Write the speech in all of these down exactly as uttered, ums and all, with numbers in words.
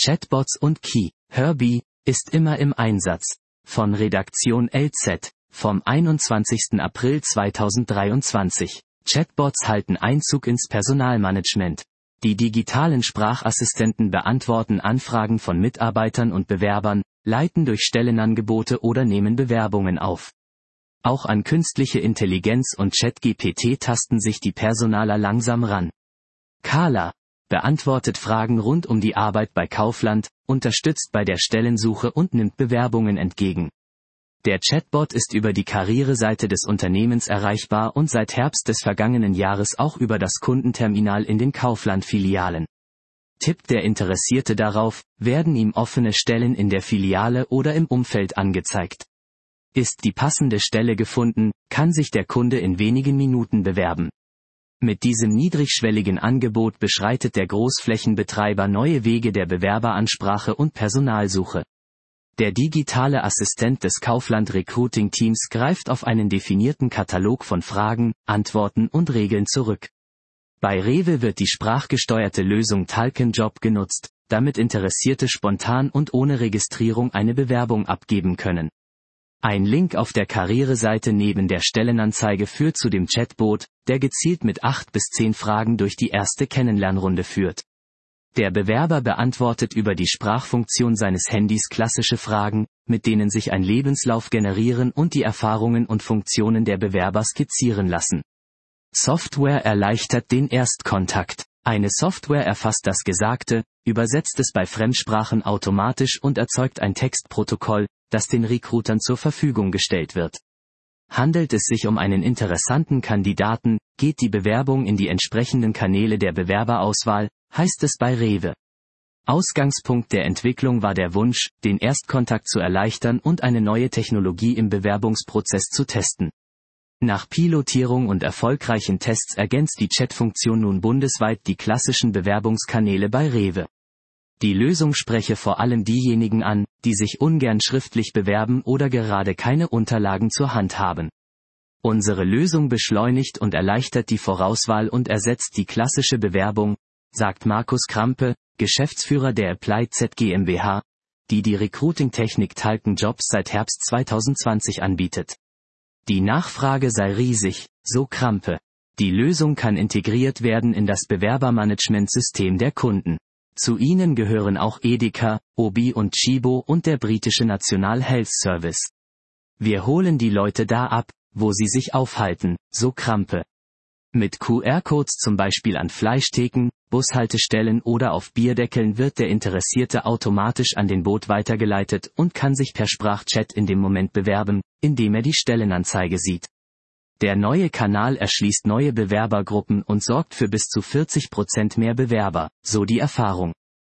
Chatbots und Key, Herbie, ist immer im Einsatz. Von Redaktion L Z, vom einundzwanzigsten April zweitausenddreiundzwanzig. Chatbots halten Einzug ins Personalmanagement. Die digitalen Sprachassistenten beantworten Anfragen von Mitarbeitern und Bewerbern, leiten durch Stellenangebote oder nehmen Bewerbungen auf. Auch an künstliche Intelligenz und ChatGPT tasten sich die Personaler langsam ran. Carla beantwortet Fragen rund um die Arbeit bei Kaufland, unterstützt bei der Stellensuche und nimmt Bewerbungen entgegen. Der Chatbot ist über die Karriereseite des Unternehmens erreichbar und seit Herbst des vergangenen Jahres auch über das Kundenterminal in den Kaufland-Filialen. Tippt der Interessierte darauf, werden ihm offene Stellen in der Filiale oder im Umfeld angezeigt. Ist die passende Stelle gefunden, kann sich der Kunde in wenigen Minuten bewerben. Mit diesem niedrigschwelligen Angebot beschreitet der Großflächenbetreiber neue Wege der Bewerberansprache und Personalsuche. Der digitale Assistent des Kaufland Recruiting Teams greift auf einen definierten Katalog von Fragen, Antworten und Regeln zurück. Bei Rewe wird die sprachgesteuerte Lösung Talkenjob genutzt, damit Interessierte spontan und ohne Registrierung eine Bewerbung abgeben können. Ein Link auf der Karriereseite neben der Stellenanzeige führt zu dem Chatbot, der gezielt mit acht bis zehn Fragen durch die erste Kennenlernrunde führt. Der Bewerber beantwortet über die Sprachfunktion seines Handys klassische Fragen, mit denen sich ein Lebenslauf generieren und die Erfahrungen und Funktionen der Bewerber skizzieren lassen. Software erleichtert den Erstkontakt. Eine Software erfasst das Gesagte, übersetzt es bei Fremdsprachen automatisch und erzeugt ein Textprotokoll, das den Recruitern zur Verfügung gestellt wird. Handelt es sich um einen interessanten Kandidaten, geht die Bewerbung in die entsprechenden Kanäle der Bewerberauswahl, heißt es bei Rewe. Ausgangspunkt der Entwicklung war der Wunsch, den Erstkontakt zu erleichtern und eine neue Technologie im Bewerbungsprozess zu testen. Nach Pilotierung und erfolgreichen Tests ergänzt die Chatfunktion nun bundesweit die klassischen Bewerbungskanäle bei Rewe. Die Lösung spreche vor allem diejenigen an, die sich ungern schriftlich bewerben oder gerade keine Unterlagen zur Hand haben. Unsere Lösung beschleunigt und erleichtert die Vorauswahl und ersetzt die klassische Bewerbung, sagt Markus Krampe, Geschäftsführer der Applied Z GmbH, die die Recruiting-Technik Talkenjobs seit Herbst zweitausendzwanzig anbietet. Die Nachfrage sei riesig, so Krampe. Die Lösung kann integriert werden in das Bewerbermanagementsystem der Kunden. Zu ihnen gehören auch Edeka, Obi und Chibo und der britische National Health Service. Wir holen die Leute da ab, wo sie sich aufhalten, so Krampe. Mit Q R-Codes zum Beispiel an Fleischtheken, Bushaltestellen oder auf Bierdeckeln wird der Interessierte automatisch an den Bot weitergeleitet und kann sich per Sprachchat in dem Moment bewerben, indem er die Stellenanzeige sieht. Der neue Kanal erschließt neue Bewerbergruppen und sorgt für bis zu vierzig Prozent mehr Bewerber, so die Erfahrung.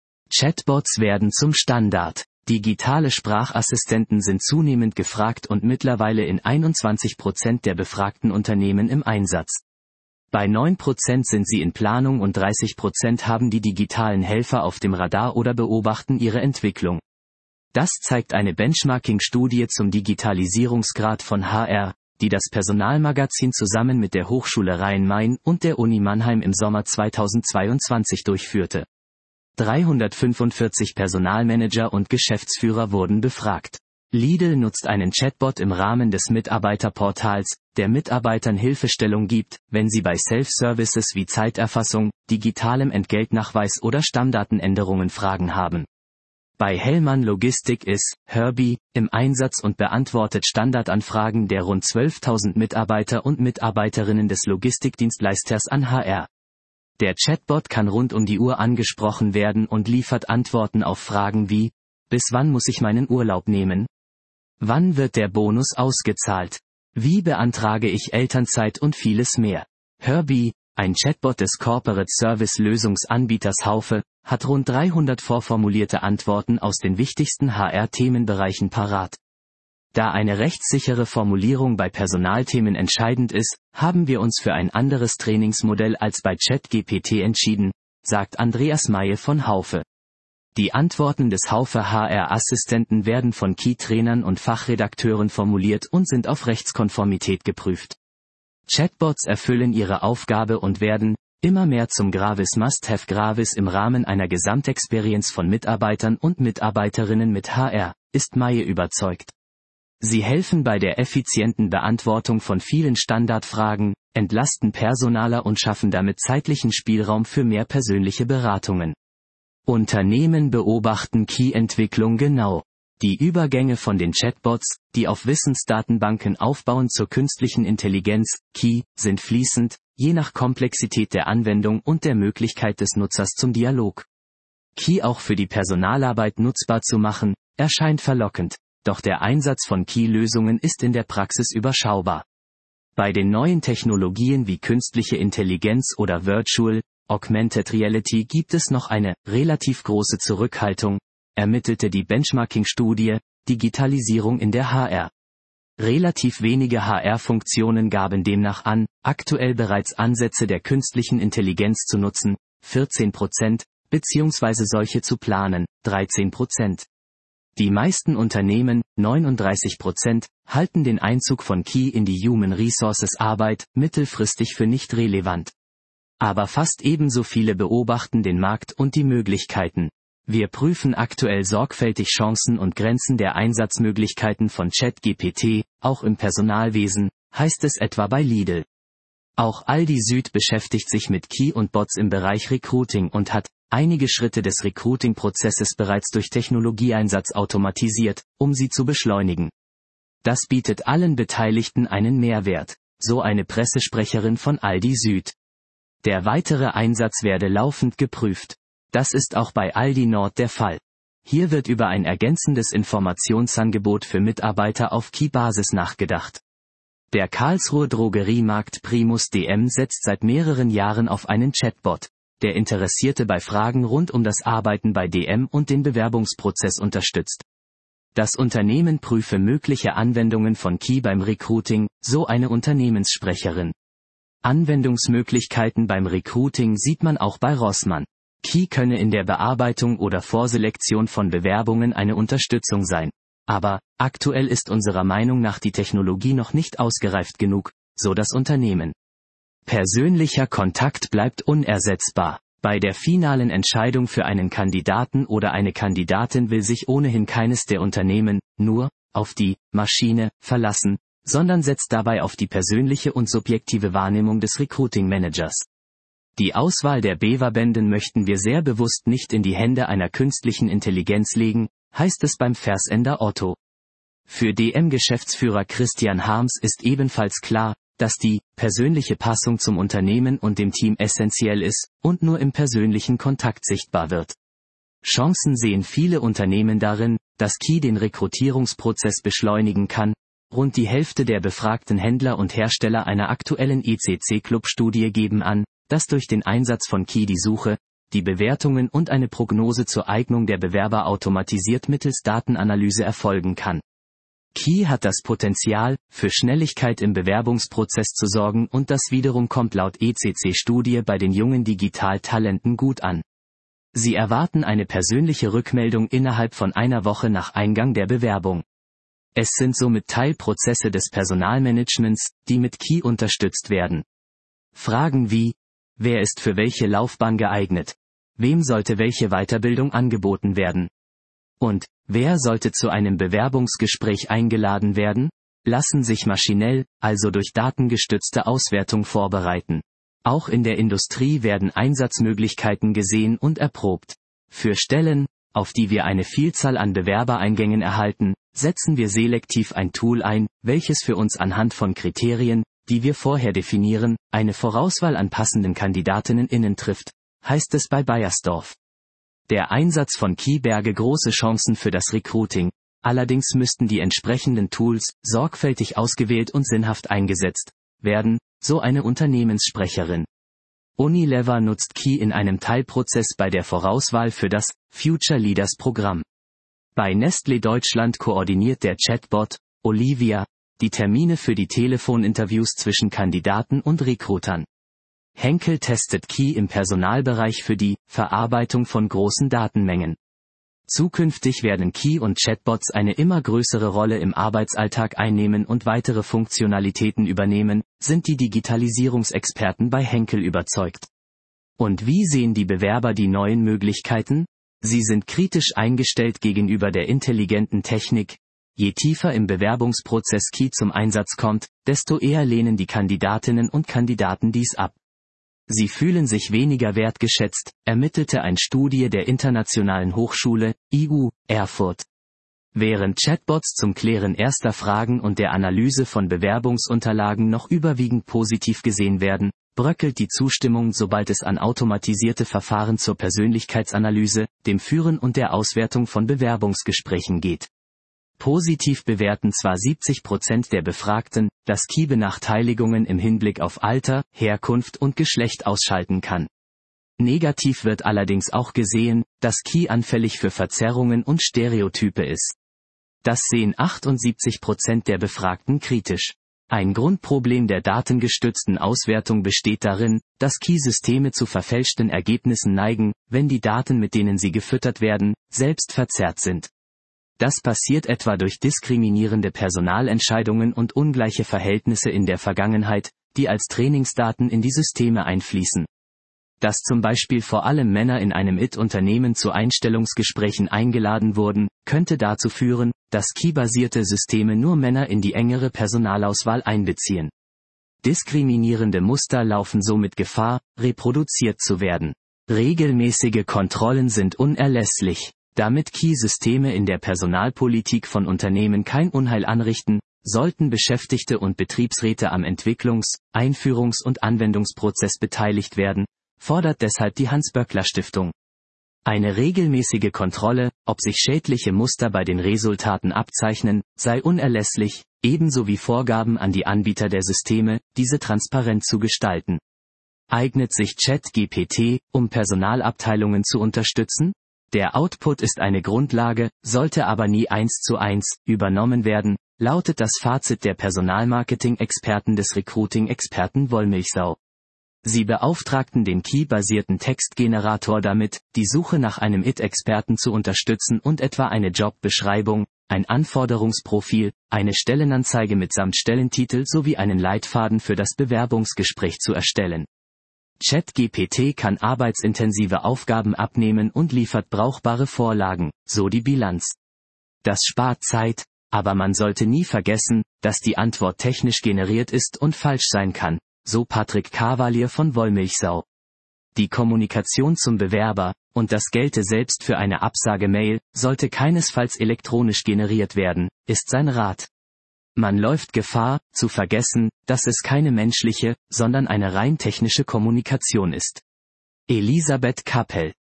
Chatbots werden zum Standard. Digitale Sprachassistenten sind zunehmend gefragt und mittlerweile in einundzwanzig Prozent der befragten Unternehmen im Einsatz. Bei neun Prozent sind sie in Planung und dreißig Prozent haben die digitalen Helfer auf dem Radar oder beobachten ihre Entwicklung. Das zeigt eine Benchmarking-Studie zum Digitalisierungsgrad von H R, die das Personalmagazin zusammen mit der Hochschule Rhein-Main und der Uni Mannheim im Sommer zweitausendzweiundzwanzig durchführte. dreihundertfünfundvierzig Personalmanager und Geschäftsführer wurden befragt. Lidl nutzt einen Chatbot im Rahmen des Mitarbeiterportals, der Mitarbeitern Hilfestellung gibt, wenn sie bei Self-Services wie Zeiterfassung, digitalem Entgeltnachweis oder Stammdatenänderungen Fragen haben. Bei Hellmann Logistik ist Herbie im Einsatz und beantwortet Standardanfragen der rund zwölftausend Mitarbeiter und Mitarbeiterinnen des Logistikdienstleisters an H R. Der Chatbot kann rund um die Uhr angesprochen werden und liefert Antworten auf Fragen wie: Bis wann muss ich meinen Urlaub nehmen? Wann wird der Bonus ausgezahlt? Wie beantrage ich Elternzeit und vieles mehr? Herbie, ein Chatbot des Corporate Service Lösungsanbieters Haufe, hat rund dreihundert vorformulierte Antworten aus den wichtigsten H R-Themenbereichen parat. Da eine rechtssichere Formulierung bei Personalthemen entscheidend ist, haben wir uns für ein anderes Trainingsmodell als bei ChatGPT entschieden, sagt Andreas Maye von Haufe. Die Antworten des Haufe H R-Assistenten werden von Key-Trainern und Fachredakteuren formuliert und sind auf Rechtskonformität geprüft. Chatbots erfüllen ihre Aufgabe und werden, immer mehr zum Gravis Must-Have. Gravis im Rahmen einer Gesamtexperience von Mitarbeitern und Mitarbeiterinnen mit H R, ist Maye überzeugt. Sie helfen bei der effizienten Beantwortung von vielen Standardfragen, entlasten Personaler und schaffen damit zeitlichen Spielraum für mehr persönliche Beratungen. Unternehmen beobachten Key-Entwicklung genau. Die Übergänge von den Chatbots, die auf Wissensdatenbanken aufbauen, zur künstlichen Intelligenz, Key, sind fließend, je nach Komplexität der Anwendung und der Möglichkeit des Nutzers zum Dialog. Key auch für die Personalarbeit nutzbar zu machen, erscheint verlockend, doch der Einsatz von Key-Lösungen ist in der Praxis überschaubar. Bei den neuen Technologien wie künstliche Intelligenz oder Virtual, Augmented Reality gibt es noch eine relativ große Zurückhaltung, ermittelte die Benchmarking-Studie, Digitalisierung in der H R. Relativ wenige H R-Funktionen gaben demnach an, aktuell bereits Ansätze der künstlichen Intelligenz zu nutzen, vierzehn Prozent, beziehungsweise solche zu planen, dreizehn Prozent. Die meisten Unternehmen, neununddreißig Prozent, halten den Einzug von Key in die Human Resources Arbeit mittelfristig für nicht relevant. Aber fast ebenso viele beobachten den Markt und die Möglichkeiten. Wir prüfen aktuell sorgfältig Chancen und Grenzen der Einsatzmöglichkeiten von ChatGPT, auch im Personalwesen, heißt es etwa bei Lidl. Auch Aldi Süd beschäftigt sich mit Key und Bots im Bereich Recruiting und hat einige Schritte des Recruiting-Prozesses bereits durch Technologieeinsatz automatisiert, um sie zu beschleunigen. Das bietet allen Beteiligten einen Mehrwert, so eine Pressesprecherin von Aldi Süd. Der weitere Einsatz werde laufend geprüft. Das ist auch bei Aldi Nord der Fall. Hier wird über ein ergänzendes Informationsangebot für Mitarbeiter auf Key-Basis nachgedacht. Der Karlsruher Drogeriemarkt Primus D M setzt seit mehreren Jahren auf einen Chatbot, der Interessierte bei Fragen rund um das Arbeiten bei D M und den Bewerbungsprozess unterstützt. Das Unternehmen prüfe mögliche Anwendungen von Key beim Recruiting, so eine Unternehmenssprecherin. Anwendungsmöglichkeiten beim Recruiting sieht man auch bei Rossmann. Key könne in der Bearbeitung oder Vorselektion von Bewerbungen eine Unterstützung sein. Aber, aktuell ist unserer Meinung nach die Technologie noch nicht ausgereift genug, so das Unternehmen. Persönlicher Kontakt bleibt unersetzbar. Bei der finalen Entscheidung für einen Kandidaten oder eine Kandidatin will sich ohnehin keines der Unternehmen nur auf die Maschine verlassen, sondern setzt dabei auf die persönliche und subjektive Wahrnehmung des Recruiting-Managers. Die Auswahl der Bewerbenden möchten wir sehr bewusst nicht in die Hände einer künstlichen Intelligenz legen, heißt es beim Versender Otto. Für D M-Geschäftsführer Christian Harms ist ebenfalls klar, dass die persönliche Passung zum Unternehmen und dem Team essentiell ist und nur im persönlichen Kontakt sichtbar wird. Chancen sehen viele Unternehmen darin, dass Key den Rekrutierungsprozess beschleunigen kann. Rund die Hälfte der befragten Händler und Hersteller einer aktuellen E C C-Club-Studie geben an, dass durch den Einsatz von Key die Suche, die Bewertungen und eine Prognose zur Eignung der Bewerber automatisiert mittels Datenanalyse erfolgen kann. Key hat das Potenzial, für Schnelligkeit im Bewerbungsprozess zu sorgen und das wiederum kommt laut E C C-Studie bei den jungen Digitaltalenten gut an. Sie erwarten eine persönliche Rückmeldung innerhalb von einer Woche nach Eingang der Bewerbung. Es sind somit Teilprozesse des Personalmanagements, die mit Key unterstützt werden. Fragen wie: Wer ist für welche Laufbahn geeignet? Wem sollte welche Weiterbildung angeboten werden? Und, wer sollte zu einem Bewerbungsgespräch eingeladen werden? Lassen sich maschinell, also durch datengestützte Auswertung vorbereiten. Auch in der Industrie werden Einsatzmöglichkeiten gesehen und erprobt. Für Stellen, auf die wir eine Vielzahl an Bewerbereingängen erhalten, setzen wir selektiv ein Tool ein, welches für uns anhand von Kriterien, die wir vorher definieren, eine Vorauswahl an passenden KandidatenInnen trifft, heißt es bei Bayersdorf. Der Einsatz von Key berge große Chancen für das Recruiting, allerdings müssten die entsprechenden Tools sorgfältig ausgewählt und sinnhaft eingesetzt werden, so eine Unternehmenssprecherin. Unilever nutzt Key in einem Teilprozess bei der Vorauswahl für das Future Leaders Programm. Bei Nestlé Deutschland koordiniert der Chatbot Olivia die Termine für die Telefoninterviews zwischen Kandidaten und Recruitern. Henkel testet Key im Personalbereich für die Verarbeitung von großen Datenmengen. Zukünftig werden Key und Chatbots eine immer größere Rolle im Arbeitsalltag einnehmen und weitere Funktionalitäten übernehmen, sind die Digitalisierungsexperten bei Henkel überzeugt. Und wie sehen die Bewerber die neuen Möglichkeiten? Sie sind kritisch eingestellt gegenüber der intelligenten Technik. Je tiefer im Bewerbungsprozess K I zum Einsatz kommt, desto eher lehnen die Kandidatinnen und Kandidaten dies ab. Sie fühlen sich weniger wertgeschätzt, ermittelte eine Studie der Internationalen Hochschule, I U, Erfurt. Während Chatbots zum Klären erster Fragen und der Analyse von Bewerbungsunterlagen noch überwiegend positiv gesehen werden, bröckelt die Zustimmung, sobald es an automatisierte Verfahren zur Persönlichkeitsanalyse, dem Führen und der Auswertung von Bewerbungsgesprächen geht. Positiv bewerten zwar siebzig Prozent der Befragten, dass K I Benachteiligungen im Hinblick auf Alter, Herkunft und Geschlecht ausschalten kann. Negativ wird allerdings auch gesehen, dass K I anfällig für Verzerrungen und Stereotype ist. Das sehen achtundsiebzig Prozent der Befragten kritisch. Ein Grundproblem der datengestützten Auswertung besteht darin, dass K I-Systeme zu verfälschten Ergebnissen neigen, wenn die Daten, mit denen sie gefüttert werden, selbst verzerrt sind. Das passiert etwa durch diskriminierende Personalentscheidungen und ungleiche Verhältnisse in der Vergangenheit, die als Trainingsdaten in die Systeme einfließen. Dass zum Beispiel vor allem Männer in einem I T-Unternehmen zu Einstellungsgesprächen eingeladen wurden, könnte dazu führen, dass K I-basierte Systeme nur Männer in die engere Personalauswahl einbeziehen. Diskriminierende Muster laufen somit Gefahr, reproduziert zu werden. Regelmäßige Kontrollen sind unerlässlich. Damit K I-Systeme in der Personalpolitik von Unternehmen kein Unheil anrichten, sollten Beschäftigte und Betriebsräte am Entwicklungs-, Einführungs- und Anwendungsprozess beteiligt werden, fordert deshalb die Hans-Böckler-Stiftung. Eine regelmäßige Kontrolle, ob sich schädliche Muster bei den Resultaten abzeichnen, sei unerlässlich, ebenso wie Vorgaben an die Anbieter der Systeme, diese transparent zu gestalten. Eignet sich ChatGPT, um Personalabteilungen zu unterstützen? Der Output ist eine Grundlage, sollte aber nie eins zu eins übernommen werden, lautet das Fazit der Personalmarketing-Experten des Recruiting-Experten Wollmilchsau. Sie beauftragten den K I-basierten Textgenerator damit, die Suche nach einem I T-Experten zu unterstützen und etwa eine Jobbeschreibung, ein Anforderungsprofil, eine Stellenanzeige mitsamt Stellentitel sowie einen Leitfaden für das Bewerbungsgespräch zu erstellen. ChatGPT kann arbeitsintensive Aufgaben abnehmen und liefert brauchbare Vorlagen, so die Bilanz. Das spart Zeit, aber man sollte nie vergessen, dass die Antwort technisch generiert ist und falsch sein kann, so Patrick Cavalier von Wollmilchsau. Die Kommunikation zum Bewerber, und das gelte selbst für eine Absagemail, sollte keinesfalls elektronisch generiert werden, ist sein Rat. Man läuft Gefahr, zu vergessen, dass es keine menschliche, sondern eine rein technische Kommunikation ist. Elisabeth Kappel